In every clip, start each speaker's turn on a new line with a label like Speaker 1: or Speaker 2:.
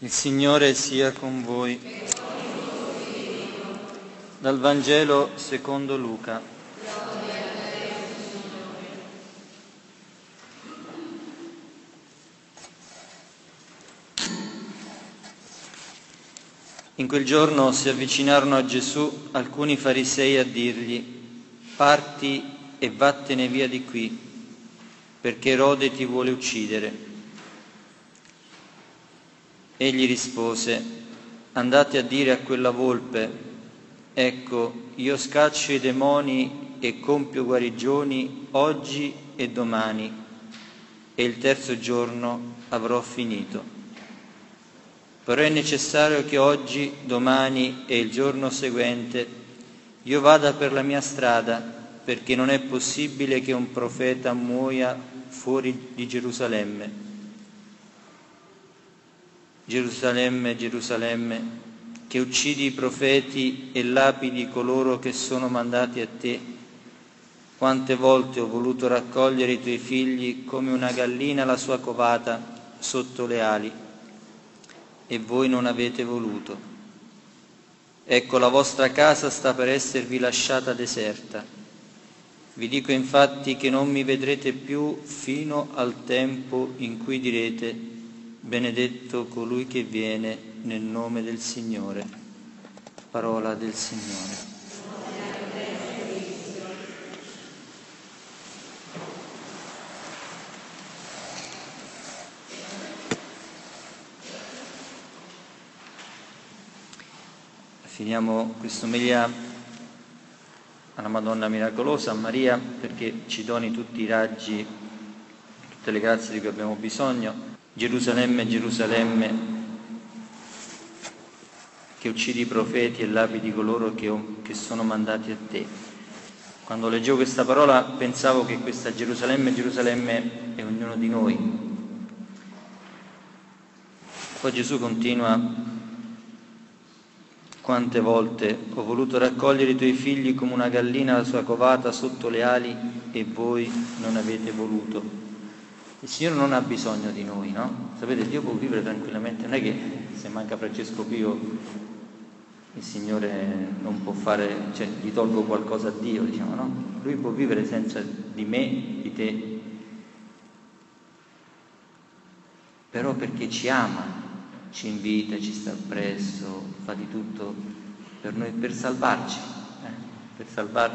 Speaker 1: Il Signore sia con voi. Dal Vangelo secondo Luca. In quel giorno si avvicinarono a Gesù alcuni farisei a dirgli: «Parti e vattene via di qui, perché Erode ti vuole uccidere». Egli rispose: «Andate a dire a quella volpe: ecco, io scaccio i demoni e compio guarigioni oggi e domani, e il terzo giorno avrò finito. Però è necessario che oggi, domani e il giorno seguente io vada per la mia strada, perché non è possibile che un profeta muoia fuori di Gerusalemme. Gerusalemme, Gerusalemme, che uccidi i profeti e lapidi coloro che sono mandati a te. Quante volte ho voluto raccogliere i tuoi figli come una gallina la sua covata sotto le ali, e voi non avete voluto. Ecco, la vostra casa sta per esservi lasciata deserta. Vi dico infatti che non mi vedrete più fino al tempo in cui direte: benedetto colui che viene nel nome del Signore». Parola del Signore. Finiamo questa omelia alla Madonna Miracolosa, a Maria, perché ci doni tutti i raggi, tutte le grazie di cui abbiamo bisogno. Gerusalemme, Gerusalemme, che uccidi i profeti e lapidi coloro che sono mandati a te. Quando leggevo questa parola pensavo che questa Gerusalemme, Gerusalemme è ognuno di noi. Poi Gesù continua: quante volte ho voluto raccogliere i tuoi figli come una gallina la sua covata sotto le ali, e voi non avete voluto. Il Signore non ha bisogno di noi, no? Sapete, Dio può vivere tranquillamente, non è che se manca Francesco Pio il Signore non può fare, cioè gli tolgo qualcosa a Dio, diciamo, no? Lui può vivere senza di me, di te, però perché ci ama, ci invita, ci sta appresso, fa di tutto per noi, per salvarci, per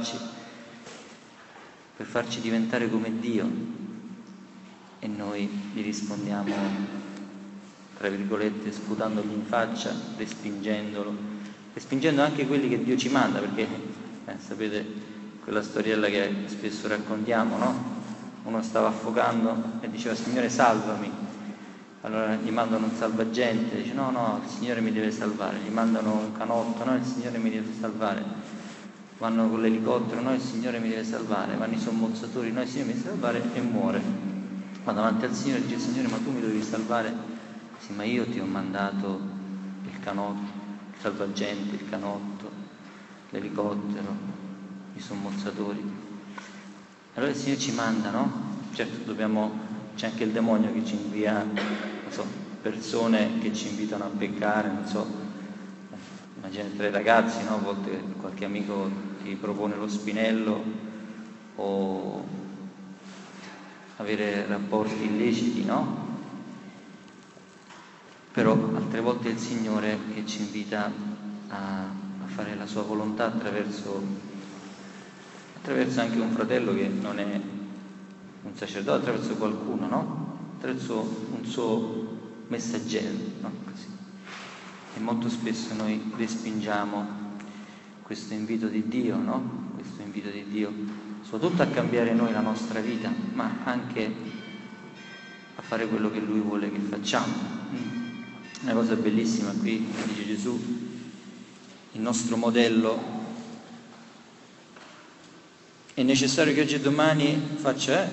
Speaker 1: farci diventare come Dio. E noi gli rispondiamo, tra virgolette, sputandogli in faccia, respingendo anche quelli che Dio ci manda, perché sapete quella storiella che spesso raccontiamo, no? Uno stava affogando e diceva: Signore, salvami. Allora gli mandano un salvagente, dice: no, il Signore mi deve salvare. Gli mandano un canotto: no, il Signore mi deve salvare. Vanno con l'elicottero: no, il Signore mi deve salvare. Vanno i sommozzatori: no, il Signore mi deve salvare, e muore. Ma davanti al Signore dice: Signore, ma tu mi dovevi salvare? Sì, ma io ti ho mandato il canotto, il salvagente, il canotto, l'elicottero, i sommozzatori. Allora il Signore ci manda, no? Certo, c'è anche il demonio che ci invia, persone che ci invitano a peccare, immaginate 3 ragazzi, no? A volte qualche amico ti propone lo spinello o avere rapporti illeciti, no? Però altre volte è il Signore che ci invita a fare la sua volontà attraverso anche un fratello che non è un sacerdote, attraverso qualcuno, no? Attraverso un suo messaggero, no? Così. E molto spesso noi respingiamo questo invito di Dio, no? Questo invito di Dio, soprattutto a cambiare noi la nostra vita, ma anche a fare quello che Lui vuole che facciamo. Una cosa bellissima qui dice Gesù, il nostro modello: è necessario che oggi e domani faccia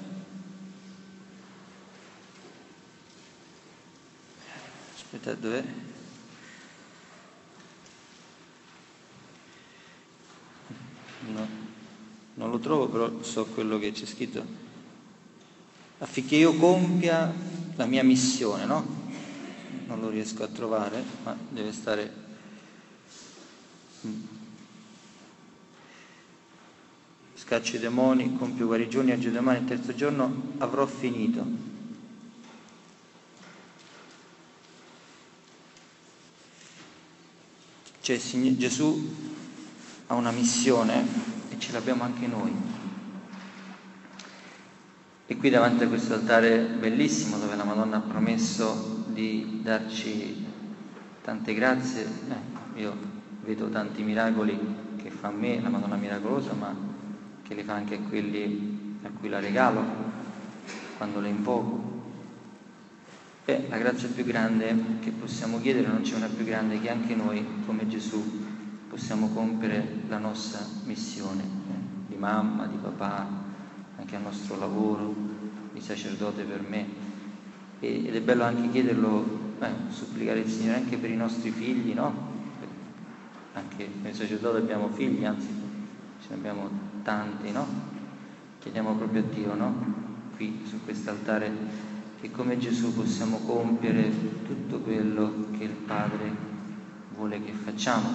Speaker 1: aspetta, dov'è? No, non lo trovo, però so quello che c'è scritto: affinché io compia la mia missione, no? Non lo riesco a trovare, ma deve stare... Scaccio i demoni, compio guarigioni, agio domani, il terzo giorno avrò finito. Cioè Gesù ha una missione e ce l'abbiamo anche noi. E qui davanti a questo altare bellissimo, dove la Madonna ha promesso di darci tante grazie, io vedo tanti miracoli che fa a me, la Madonna miracolosa, ma che li fa anche a quelli a cui la regalo, quando la invoco. E la grazia più grande che possiamo chiedere, non c'è una più grande, che anche noi, come Gesù, possiamo compiere la nostra missione, di mamma, di papà, anche al nostro lavoro, di sacerdote per me. Ed è bello anche chiederlo, supplicare il Signore anche per i nostri figli, no? Anche noi sacerdoti abbiamo figli, anzi ce ne abbiamo tanti, no? Chiediamo proprio a Dio, no? Qui su quest'altare, che come Gesù possiamo compiere tutto quello che il Padre vuole che facciamo.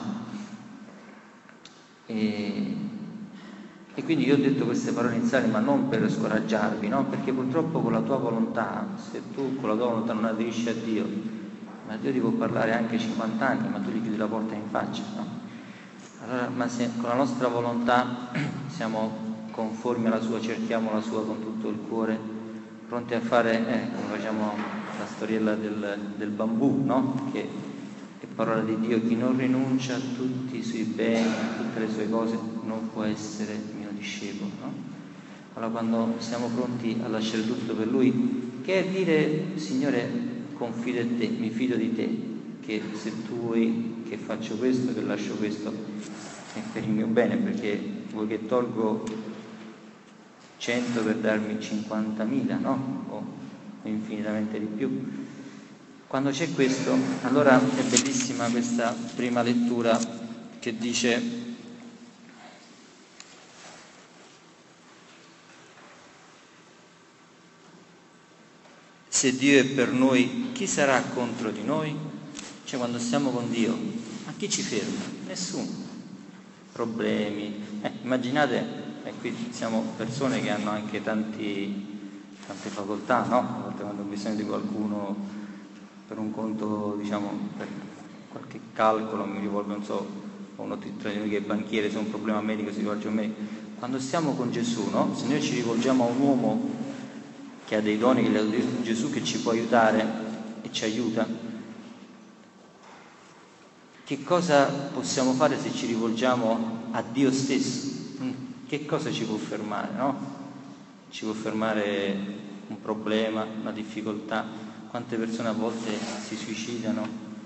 Speaker 1: E quindi io ho detto queste parole iniziali, ma non per scoraggiarvi, no? Perché purtroppo con la tua volontà, se tu con la tua volontà non aderisci a Dio, ma Dio ti può parlare anche 50 anni, ma tu gli chiudi la porta in faccia, no? Allora, ma se con la nostra volontà siamo conformi alla sua, cerchiamo la sua con tutto il cuore, pronti a fare, come facciamo la storiella del bambù, no? Che è parola di Dio: chi non rinuncia a tutti i suoi beni, a tutte le sue cose, non può essere mio discepolo, no? Allora, quando siamo pronti a lasciare tutto per Lui, che è dire: Signore, confido in te, mi fido di te, che se tu vuoi che faccio questo, che lascio questo, è per il mio bene, perché vuoi che tolgo 100 per darmi 50.000, no? O infinitamente di più. Quando c'è questo, allora è bellissima questa prima lettura che dice: se Dio è per noi, chi sarà contro di noi? Cioè, quando stiamo con Dio, ma chi ci ferma? Nessuno. Problemi. Immaginate, qui siamo persone che hanno anche tante facoltà, no? A volte quando ho bisogno di qualcuno per un conto, diciamo, per qualche calcolo, mi rivolgo, non so, a uno tra di noi che è banchiere, se ho un problema medico si rivolge a me. Quando stiamo con Gesù, no? Se noi ci rivolgiamo a un uomo che ha dei doni, che gli ha dato Gesù, che ci può aiutare e ci aiuta, che cosa possiamo fare se ci rivolgiamo a Dio stesso? Che cosa ci può fermare, no? Ci può fermare un problema, una difficoltà. Quante persone a volte si suicidano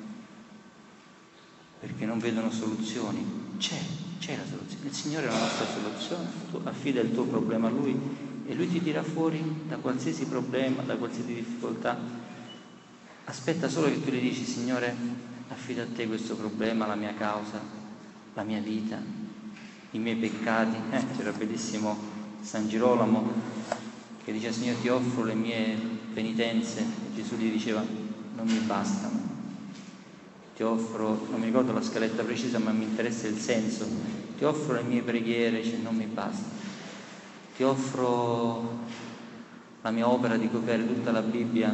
Speaker 1: perché non vedono soluzioni? C'è la soluzione. Il Signore è la nostra soluzione. Tu affida il tuo problema a Lui e Lui ti tira fuori da qualsiasi problema, da qualsiasi difficoltà. Aspetta solo che tu gli dici: Signore, affido a te questo problema, la mia causa, la mia vita, i miei peccati. C'era bellissimo San Girolamo che dice: Signore, ti offro le mie penitenze, e Gesù gli diceva: non mi bastano, ti offro, non mi ricordo la scaletta precisa, ma mi interessa il senso, ti offro le mie preghiere, cioè non mi basta, ti offro la mia opera di copiare tutta la Bibbia,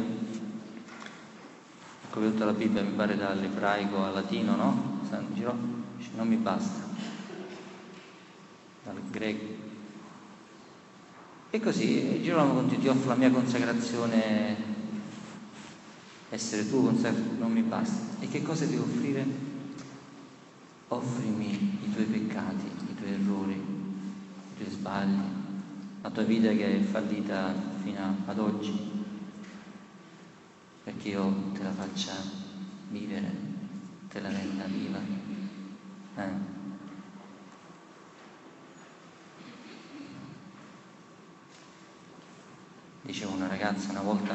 Speaker 1: tutta la Bibbia, mi pare dall'ebraico al latino, no? San Girolamo dice: non mi basta, dal greco. E così Girolamo continua: ti offro la mia consacrazione, essere tuo consacrato, non mi basta. E che cosa devo offrire? Offrimi i tuoi peccati, i tuoi errori, i tuoi sbagli, la tua vita che è fallita fino ad oggi, perché io te la faccia vivere, te la renda viva. Dicevo, una ragazza una volta,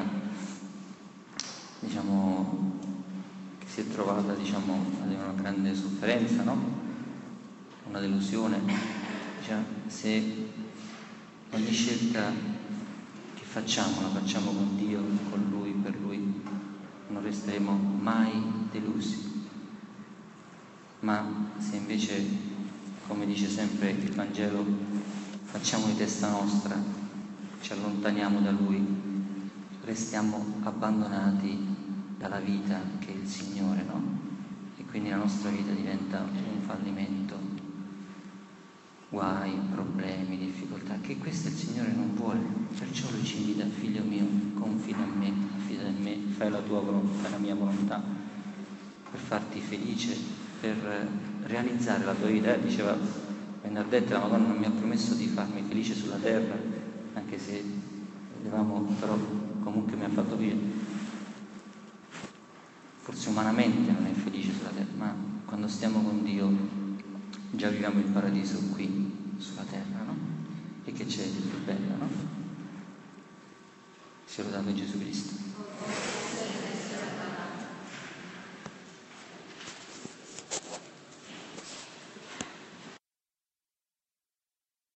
Speaker 1: diciamo, che si è trovata, diciamo, ad una grande sofferenza, no? Una delusione. Diceva: se ogni scelta che facciamo la facciamo con Dio, con Lui, per Lui, non resteremo mai delusi. Ma se invece, come dice sempre il Vangelo, facciamo di testa nostra, ci allontaniamo da Lui, restiamo abbandonati dalla vita che è il Signore, no? E quindi la nostra vita diventa un fallimento, guai, problemi, difficoltà, che questo il Signore non vuole. Perciò Lui ci invita: figlio mio, confida in me, affida in me, fai la tua volontà, fai la mia volontà, per farti felice, per realizzare la tua vita. Diceva Bernadette, la Madonna non mi ha promesso di farmi felice sulla terra, anche se vedevamo, però comunque mi ha fatto vivere. Forse umanamente non è felice sulla terra, ma quando stiamo con Dio già viviamo il paradiso qui sulla terra, no? E che c'è di più bello, no? Sia lodato Gesù Cristo.